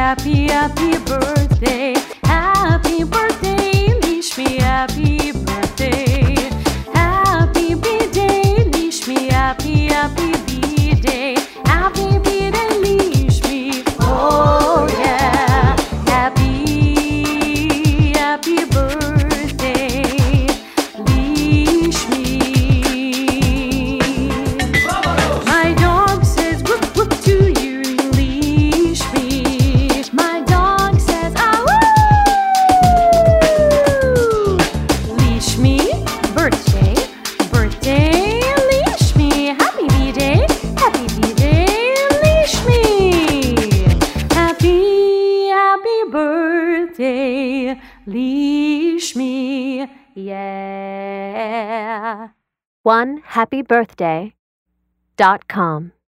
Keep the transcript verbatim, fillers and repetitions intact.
happy, happy birthday. Happy birthday, Lishmi, happy birthday. Happy B-day, Lishmi, happy, happy B-day. Happy B-day, Lishmi, oh yeah. Happy, happy birthday, Lishmi. My dog says whoop whoop to you, Lishmi. My dog says ah woo. Lishmi, birthday, birthday, Lishmi. Happy B-day, happy B-day, Lishmi. Happy, happy birthday, Lishmi. Yeah. one happy birthday dot com